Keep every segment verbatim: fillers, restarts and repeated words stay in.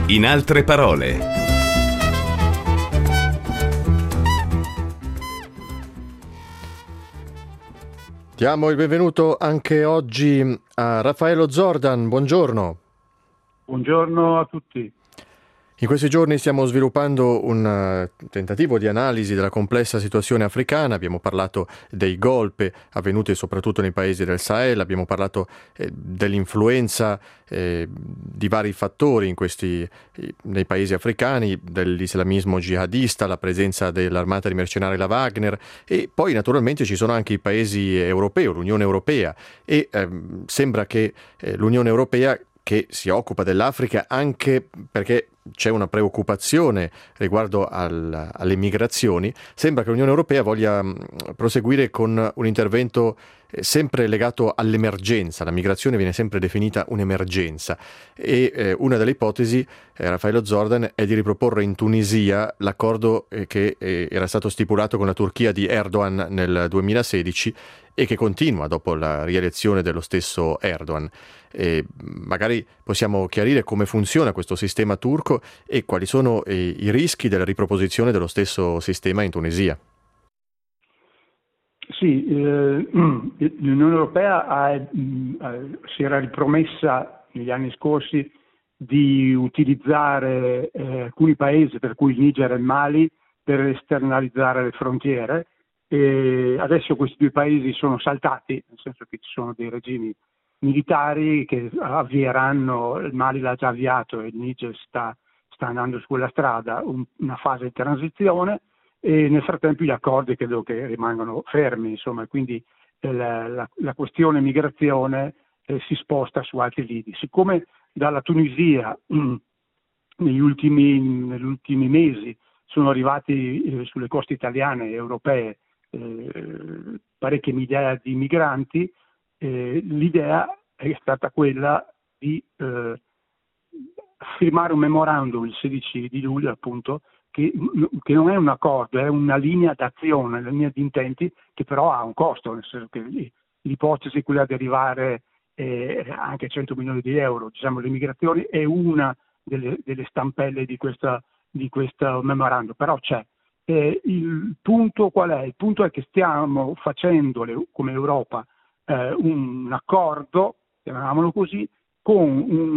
In altre parole. Diamo il benvenuto anche oggi a Raffaello Zordan. Buongiorno. Buongiorno a tutti. In questi giorni stiamo sviluppando un tentativo di analisi della complessa situazione africana. Abbiamo parlato dei golpe avvenuti soprattutto nei paesi del Sahel, abbiamo parlato eh, dell'influenza eh, di vari fattori in questi, nei paesi africani, dell'islamismo jihadista, la presenza dell'armata di mercenari la Wagner, e poi naturalmente ci sono anche i paesi europei, l'Unione Europea, e eh, sembra che eh, l'Unione Europea, che si occupa dell'Africa anche perché c'è una preoccupazione riguardo al, alle migrazioni, sembra che l'Unione Europea voglia mh, proseguire con un intervento eh, sempre legato all'emergenza. La migrazione viene sempre definita un'emergenza e eh, una delle ipotesi, eh, Raffaello Zordan, è di riproporre in Tunisia l'accordo eh, che eh, era stato stipulato con la Turchia di Erdogan nel duemilasedici e che continua dopo la rielezione dello stesso Erdogan. E magari possiamo chiarire come funziona questo sistema turco e quali sono eh, i rischi della riproposizione dello stesso sistema in Tunisia. Sì, eh, l'Unione Europea ha, eh, si era ripromessa negli anni scorsi di utilizzare eh, alcuni paesi, per cui il Niger e il Mali, per esternalizzare le frontiere. E adesso questi due paesi sono saltati, nel senso che ci sono dei regimi militari che avvieranno, il Mali l'ha già avviato e il Niger sta, sta andando su quella strada, un, una fase di transizione, e nel frattempo gli accordi credo che rimangano fermi, insomma, quindi eh, la, la, la questione migrazione eh, si sposta su altri lidi. Siccome dalla Tunisia mh, negli, ultimi, negli ultimi mesi sono arrivati eh, sulle coste italiane e europee eh, parecchie migliaia di migranti, Eh, l'idea è stata quella di eh, firmare un memorandum il sedici di luglio, appunto, che, che non è un accordo, è una linea d'azione, una linea di intenti che però ha un costo, nel senso che l'ipotesi è quella di arrivare eh, anche a cento milioni di euro. Diciamo, le migrazioni è una delle, delle stampelle di questa di questo memorandum, però c'è. Eh, il punto qual è? Il punto è che stiamo facendo le, come Europa Eh, un accordo, chiamiamolo così, con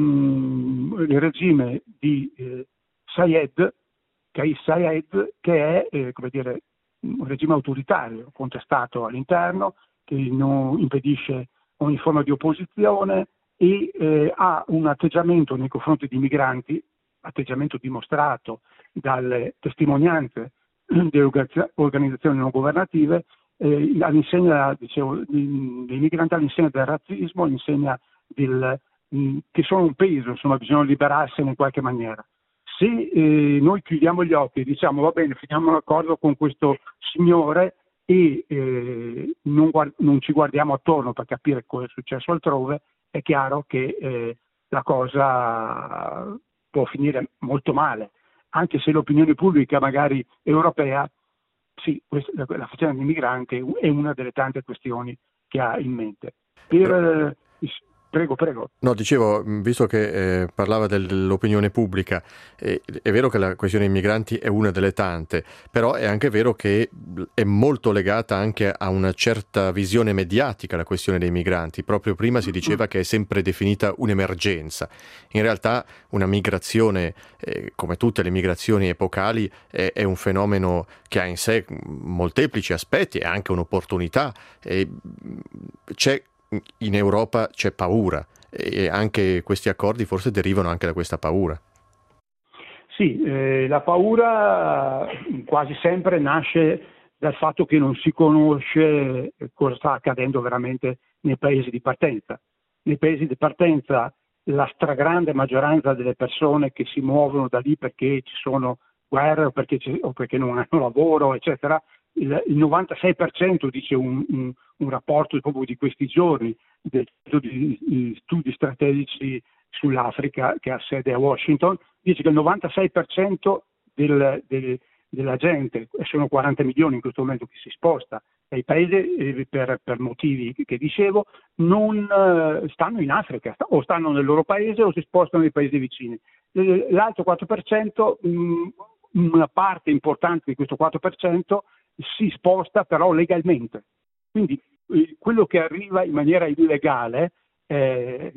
un, il regime di eh, Sayed, Kais Sayed, che è eh, come dire, un regime autoritario, contestato all'interno, che non impedisce ogni forma di opposizione e eh, ha un atteggiamento nei confronti di migranti, atteggiamento dimostrato dalle testimonianze delle organizzazioni non governative, Eh, all'insegna, dicevo, dei migranti, all'insegna del razzismo, all'insegna del, mh, che sono un peso, insomma, bisogna liberarsene in qualche maniera. Se eh, noi chiudiamo gli occhi e diciamo va bene, finiamo un accordo con questo signore e eh, non, guard- non ci guardiamo attorno per capire cosa è successo altrove, è chiaro che eh, la cosa può finire molto male, anche se l'opinione pubblica magari europea, sì, questa, la faccenda dei migranti è una delle tante questioni che ha in mente. Per, eh, prego, prego. No, dicevo, visto che eh, parlava dell'opinione pubblica, eh, è vero che la questione dei migranti è una delle tante, però è anche vero che è molto legata anche a una certa visione mediatica la questione dei migranti. Proprio prima si diceva che è sempre definita un'emergenza. In realtà una migrazione, eh, come tutte le migrazioni epocali, è, è un fenomeno che ha in sé molteplici aspetti, è anche un'opportunità. E c'è in Europa c'è paura e anche questi accordi forse derivano anche da questa paura. Sì, eh, la paura quasi sempre nasce dal fatto che non si conosce cosa sta accadendo veramente nei paesi di partenza. Nei paesi di partenza la stragrande maggioranza delle persone che si muovono da lì perché ci sono guerre o perché, o perché non hanno lavoro, eccetera, il, il novantasei per cento, dice un, un, un rapporto proprio di questi giorni del Centro di, di Studi Strategici sull'Africa che ha sede a Washington, dice che il novantasei per cento del, del, della gente, e sono quaranta milioni in questo momento che si sposta, e i paesi eh, per, per motivi che dicevo non eh, stanno in Africa, o stanno nel loro paese o si spostano nei paesi vicini. L'altro quattro per cento, mh, una parte importante di questo quattro per cento si sposta però legalmente. Quindi eh, quello che arriva in maniera illegale, eh,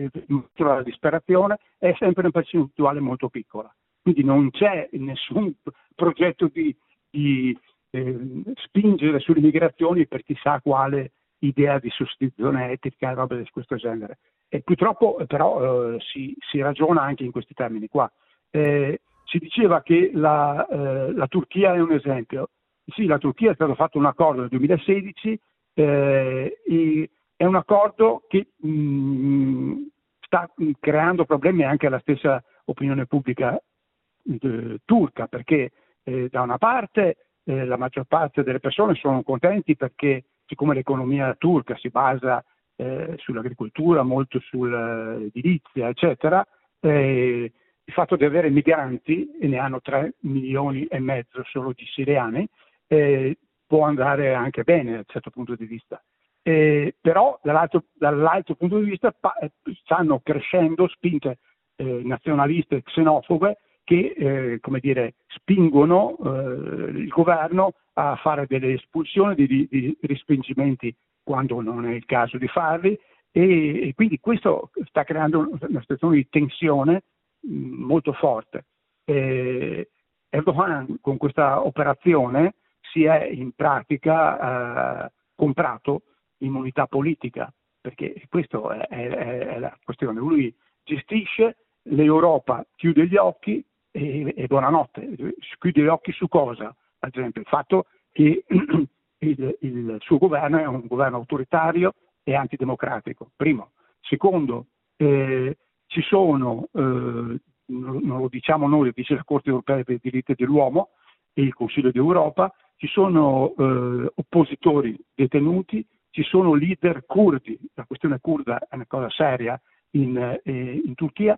la disperazione, è sempre una percentuale molto piccola. Quindi non c'è nessun progetto di, di eh, spingere sulle migrazioni per chissà quale idea di sostituzione etica e roba di questo genere. E purtroppo però eh, si, si ragiona anche in questi termini qua. Eh, si diceva che la, eh, la Turchia è un esempio. Sì, la Turchia è stato fatto un accordo nel duemilasedici, eh, e è un accordo che mh, sta creando problemi anche alla stessa opinione pubblica eh, turca, perché eh, da una parte eh, la maggior parte delle persone sono contenti perché, siccome l'economia turca si basa eh, sull'agricoltura, molto sull'edilizia, eccetera, eh, il fatto di avere migranti, e ne hanno tre milioni e mezzo solo di siriani, eh, può andare anche bene da un certo punto di vista. Eh, però dall'altro, dall'altro punto di vista pa- stanno crescendo spinte eh, nazionaliste e xenofobe che eh, come dire, spingono eh, il governo a fare delle espulsioni, di, di, di respingimenti quando non è il caso di farli, e, e quindi questo sta creando una situazione di tensione mh, molto forte. Eh, Erdogan con questa operazione si è in pratica eh, comprato immunità politica, perché questo è, è, è la questione. Lui gestisce, l'Europa chiude gli occhi e, e buonanotte. Chiude gli occhi su cosa? Ad esempio il fatto che il, il suo governo è un governo autoritario e antidemocratico, primo. Secondo, eh, ci sono, eh, non lo diciamo noi, lo dice la Corte europea dei diritti dell'uomo e il Consiglio d'Europa, ci sono eh, oppositori detenuti, ci sono leader curdi, la questione curda è una cosa seria in, eh, in Turchia,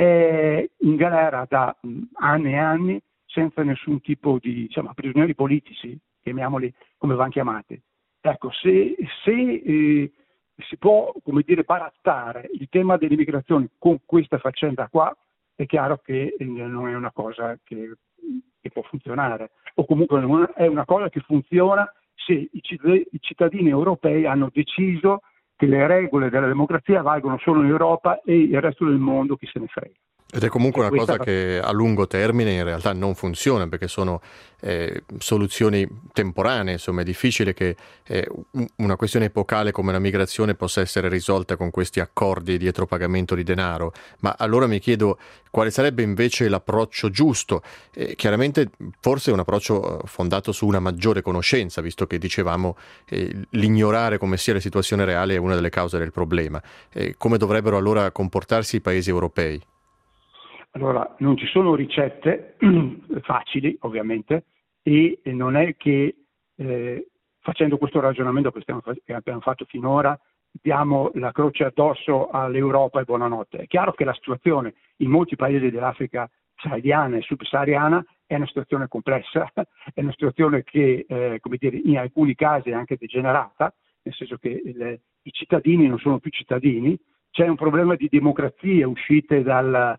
è in galera da mh, anni e anni senza nessun tipo di, diciamo, prigionieri politici, chiamiamoli come vanno chiamati. Ecco, se, se eh, si può, come dire, barattare il tema delle migrazioni con questa faccenda qua, è chiaro che eh, non è una cosa che, che può funzionare, o comunque non è una cosa che funziona se i cittadini europei hanno deciso che le regole della democrazia valgono solo in Europa e il resto del mondo chi se ne frega. Ed è comunque E una cosa la... che a lungo termine in realtà non funziona, perché sono eh, soluzioni temporanee, insomma è difficile che eh, una questione epocale come la migrazione possa essere risolta con questi accordi dietro pagamento di denaro. Ma allora mi chiedo quale sarebbe invece l'approccio giusto. Eh, chiaramente forse un approccio fondato su una maggiore conoscenza, visto che dicevamo eh, l'ignorare come sia la situazione reale è una delle cause del problema. Eh, come dovrebbero allora comportarsi i paesi europei? Allora, non ci sono ricette facili, ovviamente, e non è che eh, facendo questo ragionamento che, stiamo, che abbiamo fatto finora diamo la croce addosso all'Europa e buonanotte. È chiaro che la situazione in molti paesi dell'Africa sahariana e subsahariana è una situazione complessa, è una situazione che, eh, come dire, in alcuni casi è anche degenerata, nel senso che il, i cittadini non sono più cittadini, c'è un problema di democrazie uscite dal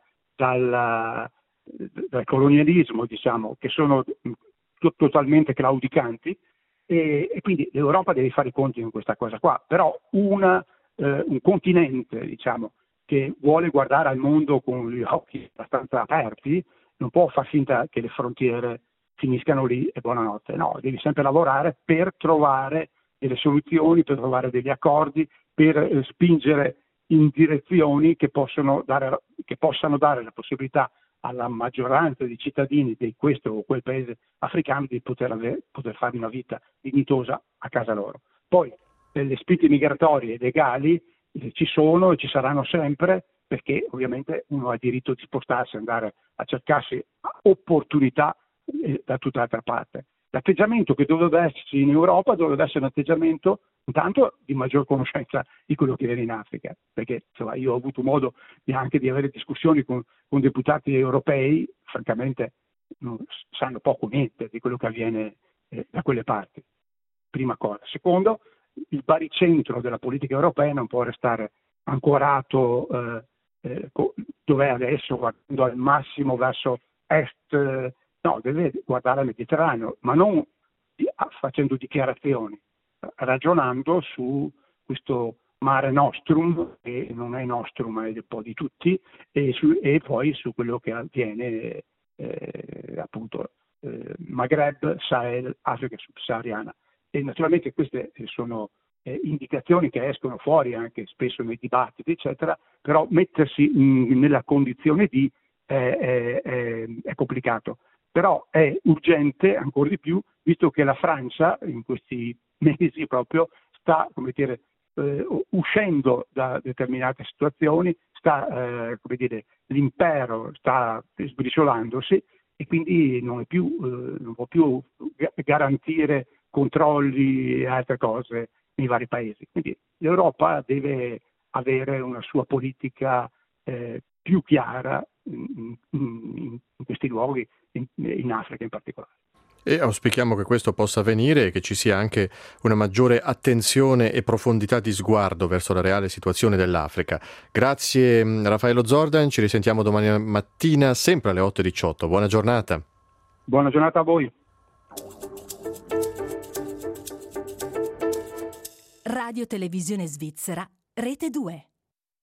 Dal, dal colonialismo, diciamo, che sono to- totalmente claudicanti, e, e quindi l'Europa deve fare i conti con questa cosa qua. Però una, eh, un continente, diciamo, che vuole guardare al mondo con gli occhi abbastanza aperti, non può far finta che le frontiere finiscano lì e buonanotte. No, devi sempre lavorare per trovare delle soluzioni, per trovare degli accordi, per eh, spingere in direzioni che possono dare, che possano dare la possibilità alla maggioranza dei cittadini di questo o quel paese africano di poter, avere, poter fare una vita dignitosa a casa loro. Poi eh, le spinte migratorie legali eh, ci sono e ci saranno sempre, perché ovviamente uno ha il diritto di spostarsi, andare a cercarsi opportunità eh, da tutt'altra parte. L'atteggiamento che dovrebbe esserci in Europa dovrebbe essere un atteggiamento intanto di maggior conoscenza di quello che viene in Africa, perché insomma, io ho avuto modo di, anche di avere discussioni con, con deputati europei, francamente non sanno poco o niente di quello che avviene eh, da quelle parti. Prima cosa. Secondo, il baricentro della politica europea non può restare ancorato eh, eh, dove è adesso, guardando al massimo verso est, eh, no, deve guardare al Mediterraneo, ma non facendo dichiarazioni, ragionando su questo mare nostrum, che non è nostrum, ma è un po' di tutti, e, su, e poi su quello che avviene eh, appunto eh, Maghreb, Sahel, Africa subsahariana. E naturalmente queste sono eh, indicazioni che escono fuori anche spesso nei dibattiti, eccetera, però mettersi in, nella condizione di eh, è, è, è complicato. Però è urgente ancora di più, visto che la Francia in questi mesi proprio sta, come dire, eh, uscendo da determinate situazioni, sta, eh, come dire, l'impero sta sbriciolandosi e quindi non è più, eh, non può più garantire controlli e altre cose nei vari paesi. Quindi l'Europa deve avere una sua politica eh, più chiara in, in, in questi luoghi, in, in Africa in particolare. E auspichiamo che questo possa avvenire e che ci sia anche una maggiore attenzione e profondità di sguardo verso la reale situazione dell'Africa. Grazie Raffaello Zordan, ci risentiamo domani mattina sempre alle otto e diciotto. Buona giornata. Buona giornata a voi. Radio Televisione Svizzera, Rete due.